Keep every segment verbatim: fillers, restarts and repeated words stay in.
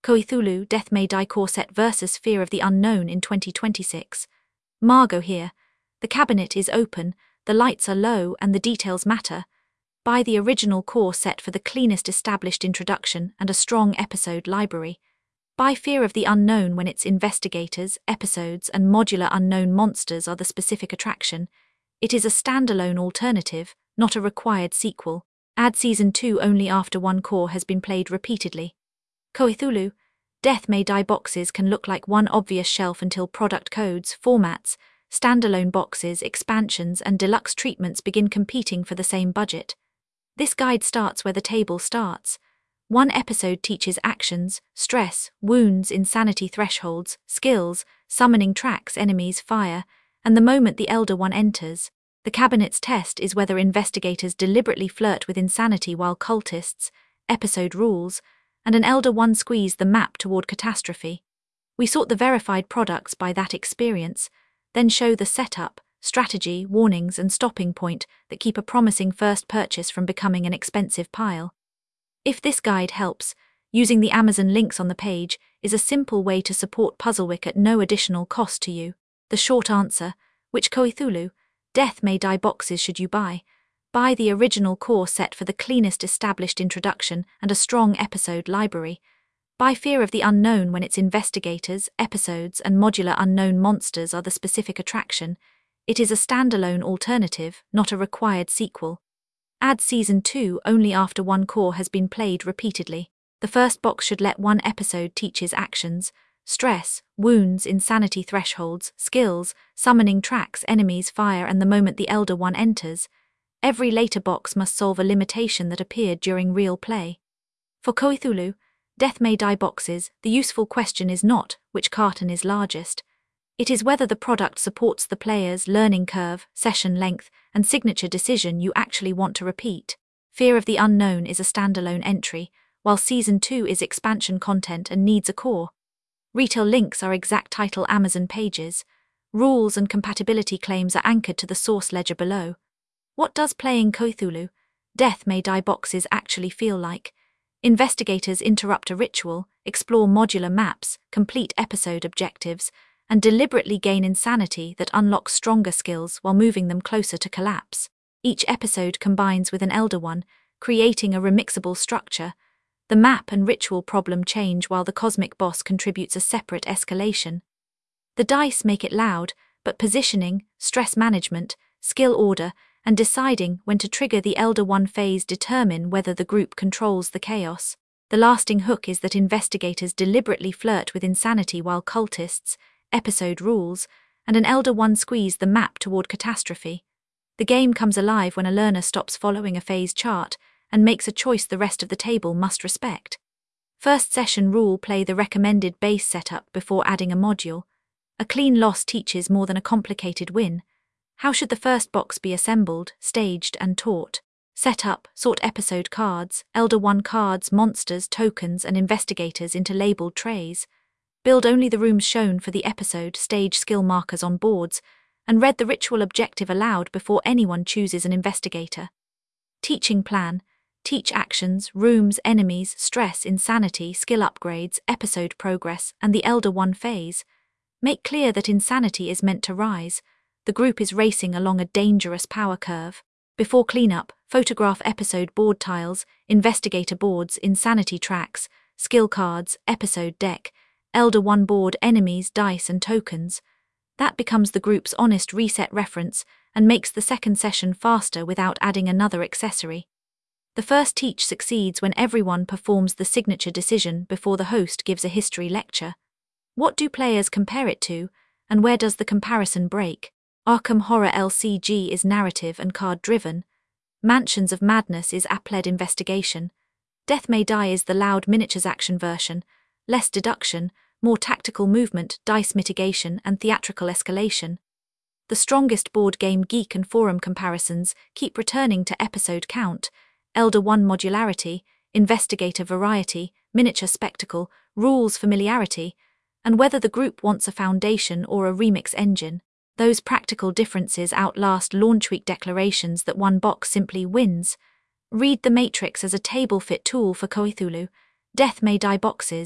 Cthulhu, Death May Die core set versus Fear of the Unknown in twenty twenty-six. Margot here. The cabinet is open, the lights are low, and the details matter. Buy the original core set for the cleanest established introduction and a strong episode library. Buy Fear of the Unknown when its investigators, episodes, and modular unknown monsters are the specific attraction. It is a standalone alternative, not a required sequel. Add Season two only after one core has been played repeatedly. Cthulhu, Death May Die boxes can look like one obvious shelf until product codes, formats, standalone boxes, expansions, and deluxe treatments begin competing for the same budget. This guide starts where the table starts. One episode teaches actions, stress, wounds, insanity thresholds, skills, summoning tracks, enemies, fire, and the moment the Elder One enters. The cabinet's test is whether investigators deliberately flirt with insanity while cultists, episode rules, and an Elder One squeeze the map toward catastrophe. We sort the verified products by that experience, then show the setup, strategy, warnings, and stopping point that keep a promising first purchase from becoming an expensive pile. If this guide helps, using the Amazon links on the page is a simple way to support Puzzlewick at no additional cost to you. The short answer: which Cthulhu, Death May Die boxes should you buy? Buy the original core set for the cleanest established introduction and a strong episode library. Buy Fear of the Unknown when its investigators, episodes, and modular unknown monsters are the specific attraction. It is a standalone alternative, not a required sequel. Add Season two only after one core has been played repeatedly. The first box should let one episode teaches actions, stress, wounds, insanity thresholds, skills, summoning tracks, enemies, fire, and the moment the Elder One enters. Every later box must solve a limitation that appeared during real play. For Cthulhu, Death May Die boxes, the useful question is not which carton is largest. It is whether the product supports the player's learning curve, session length, and signature decision you actually want to repeat. Fear of the Unknown is a standalone entry, while Season two is expansion content and needs a core. Retail links are exact title Amazon pages. Rules and compatibility claims are anchored to the source ledger below. What does playing Cthulhu, Death May Die boxes actually feel like? Investigators interrupt a ritual, explore modular maps, complete episode objectives, and deliberately gain insanity that unlocks stronger skills while moving them closer to collapse. Each episode combines with an Elder One, creating a remixable structure. The map and ritual problem change while the cosmic boss contributes a separate escalation. The dice make it loud, but positioning, stress management, skill order, and deciding when to trigger the Elder One phase determine whether the group controls the chaos. The lasting hook is that investigators deliberately flirt with insanity while cultists, episode rules, and an Elder One squeeze the map toward catastrophe. The game comes alive when a learner stops following a phase chart and makes a choice the rest of the table must respect. First session rule: play the recommended base setup before adding a module. A clean loss teaches more than a complicated win. How should the first box be assembled, staged, and taught? Setup: sort episode cards, Elder One cards, monsters, tokens, and investigators into labeled trays. Build only the rooms shown for the episode, stage skill markers on boards, and read the ritual objective aloud before anyone chooses an investigator. Teaching plan: teach actions, rooms, enemies, stress, insanity, skill upgrades, episode progress, and the Elder One phase. Make clear that insanity is meant to rise. The group is racing along a dangerous power curve. Before cleanup, photograph episode board tiles, investigator boards, insanity tracks, skill cards, episode deck, Elder One board, enemies, dice, and tokens. That becomes the group's honest reset reference and makes the second session faster without adding another accessory. The first teach succeeds when everyone performs the signature decision before the host gives a history lecture. What do players compare it to, and where does the comparison break? Arkham Horror L C G is narrative and card-driven. Mansions of Madness is app-led investigation. Death May Die is the loud miniatures action version, less deduction, more tactical movement, dice mitigation, and theatrical escalation. The strongest board game geek and forum comparisons keep returning to episode count, Elder One modularity, investigator variety, miniature spectacle, rules familiarity, and whether the group wants a foundation or a remix engine. Those practical differences outlast launch week declarations that one box simply wins. Read the Matrix as a table-fit tool for Cthulhu, Death May Die boxes,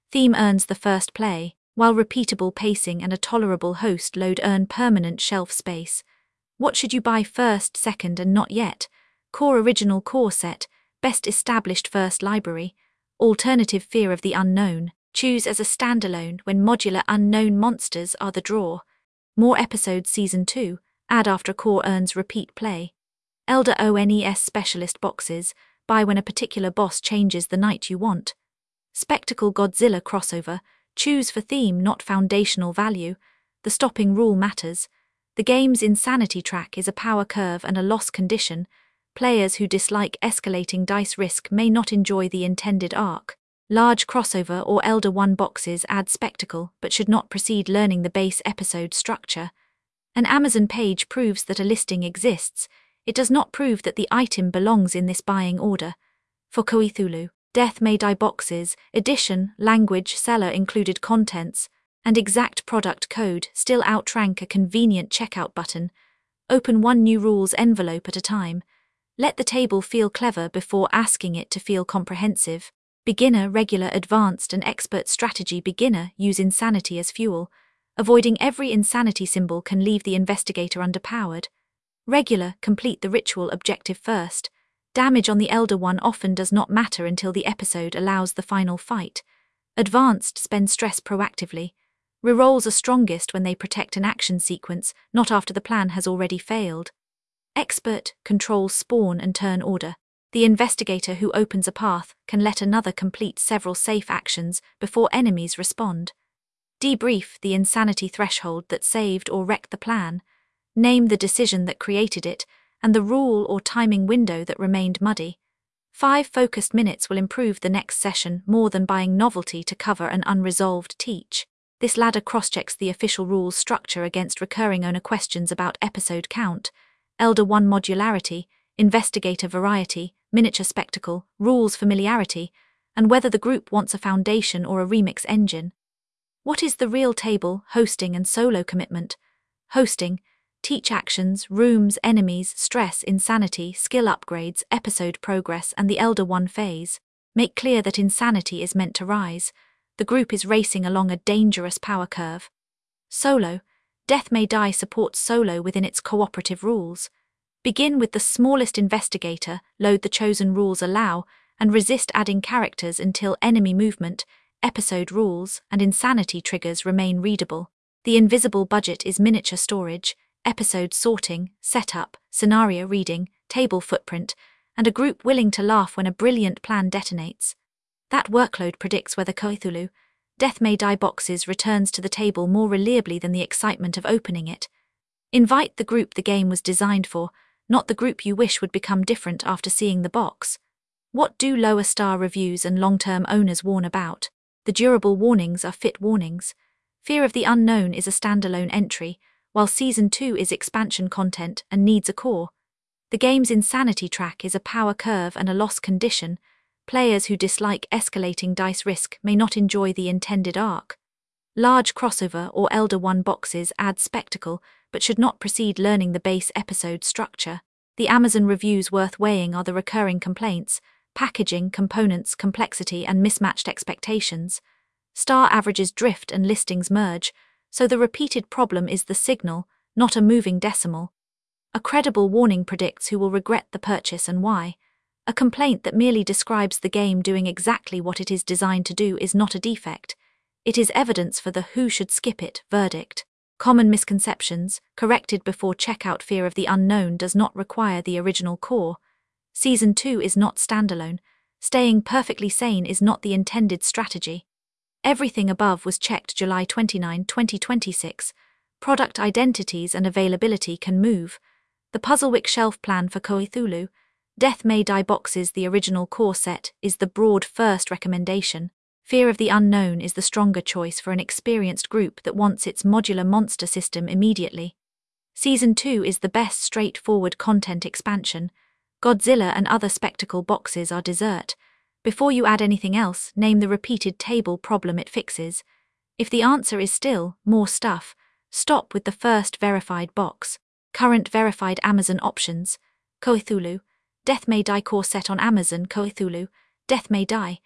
Theme earns the first play, while repeatable pacing and a tolerable host load earn permanent shelf space. What should you buy first, second, and not yet? Core Original Core Set, Best Established First Library, Alternative Fear of the Unknown. Choose as a standalone when modular Unknown Monsters are the draw. More episodes Season two, add after core earns repeat play. Elder O N E S Specialist Boxes, buy when a particular boss changes the night you want. Spectacle Godzilla Crossover, choose for theme not foundational value. The stopping rule matters. The game's insanity track is a power curve and a loss condition. Players who dislike escalating dice risk may not enjoy the intended arc. Large crossover or Elder one boxes add spectacle but should not precede learning the base episode structure. An Amazon page proves that a listing exists. It does not prove that the item belongs in this buying order. For Cthulhu, Death May Die boxes, edition, language, seller included contents, and exact product code still outrank a convenient checkout button. Open one new rules envelope at a time. Let the table feel clever before asking it to feel comprehensive. Beginner, regular, advanced, and expert strategy. Beginner, use insanity as fuel. Avoiding every insanity symbol can leave the investigator underpowered. Regular, complete the ritual objective first. Damage on the Elder one often does not matter until the episode allows the final fight. Advanced, spend stress proactively. Rerolls are strongest when they protect an action sequence, not after the plan has already failed. Expert, control spawn and turn order. The investigator who opens a path can let another complete several safe actions before enemies respond. Debrief, the insanity threshold that saved or wrecked the plan. Name the decision that created it, and the rule or timing window that remained muddy. Five focused minutes will improve the next session more than buying novelty to cover an unresolved teach. This ladder crosschecks the official rules structure against recurring owner questions about episode count, Elder one modularity, investigator variety, miniature spectacle, rules familiarity, and whether the group wants a foundation or a remix engine. What is the real table, hosting and solo commitment? Hosting, teach actions, rooms, enemies, stress, insanity, skill upgrades, episode progress, and the Elder one phase. Make clear that insanity is meant to rise. The group is racing along a dangerous power curve. Solo, Death May Die supports solo within its cooperative rules. Begin with the smallest investigator, load the chosen rules allow, and resist adding characters until enemy movement, episode rules, and insanity triggers remain readable. The invisible budget is miniature storage, episode sorting, setup, scenario reading, table footprint, and a group willing to laugh when a brilliant plan detonates. That workload predicts whether Cthulhu, Death May Die boxes returns to the table more reliably than the excitement of opening it. Invite the group the game was designed for, not the group you wish would become different after seeing the box. What do lower star reviews and long-term owners warn about? The durable warnings are fit warnings. Fear of the Unknown is a standalone entry, while Season two is expansion content and needs a core. The game's insanity track is a power curve and a loss condition. Players who dislike escalating dice risk may not enjoy the intended arc. Large crossover or Elder one boxes add spectacle, but should not precede learning the base episode structure. The Amazon reviews worth weighing are the recurring complaints, packaging, components, complexity, and mismatched expectations. Star averages drift and listings merge, so the repeated problem is the signal, not a moving decimal. A credible warning predicts who will regret the purchase and why. A complaint that merely describes the game doing exactly what it is designed to do is not a defect. It is evidence for the who should skip it verdict. Common misconceptions, corrected before checkout. Fear of the Unknown does not require the original core. Season two is not standalone. Staying perfectly sane is not the intended strategy. Everything above was checked July twenty-ninth, twenty twenty-six. Product identities and availability can move. The Puzzlewick shelf plan for Cthulhu, Death May Die boxes, the original core set, is the broad first recommendation. Fear of the Unknown is the stronger choice for an experienced group that wants its modular monster system immediately. Season two is the best straightforward content expansion. Godzilla and other spectacle boxes are dessert. Before you add anything else, name the repeated table problem it fixes. If the answer is still more stuff, stop with the first verified box. Current verified Amazon options: Cthulhu, Death May Die core set on Amazon. Cthulhu, Death May Die,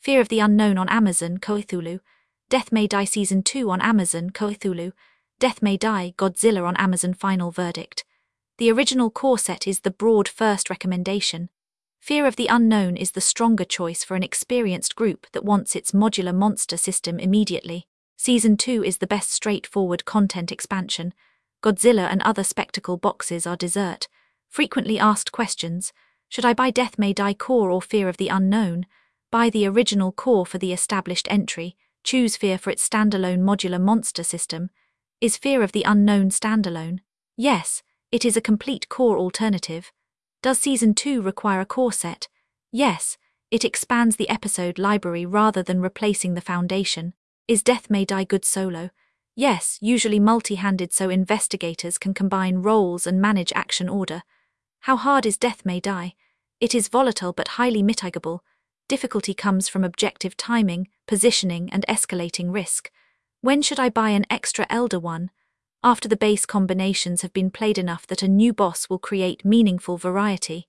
Fear of the Unknown on Amazon, Cthulhu. Death May Die Season two on Amazon, Cthulhu. Death May Die, Godzilla on Amazon. Final verdict. The original core set is the broad first recommendation. Fear of the Unknown is the stronger choice for an experienced group that wants its modular monster system immediately. Season two is the best straightforward content expansion. Godzilla and other spectacle boxes are dessert. Frequently asked questions: should I buy Death May Die Core or Fear of the Unknown? Buy the original core for the established entry. Choose Fear for its standalone modular monster system. Is Fear of the Unknown standalone? Yes, it is a complete core alternative. Does Season two require a core set? Yes, it expands the episode library rather than replacing the foundation. Is Death May Die good solo? Yes, usually multi-handed so investigators can combine roles and manage action order. How hard is Death May Die? It is volatile but highly mitigable. Difficulty comes from objective timing, positioning, and escalating risk. When should I buy an extra Elder One? After the base combinations have been played enough that a new boss will create meaningful variety.